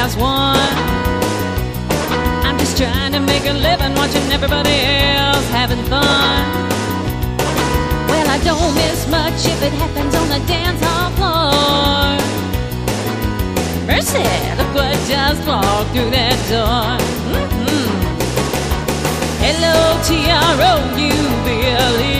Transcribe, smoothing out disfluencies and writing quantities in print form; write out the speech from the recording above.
just one. I'm just trying to make a living, watching everybody else having fun. Well, I don't miss much if it happens on the dance hall floor. Mercy, look what just walked through that door. Hello, T-R-O-U-B-L-E.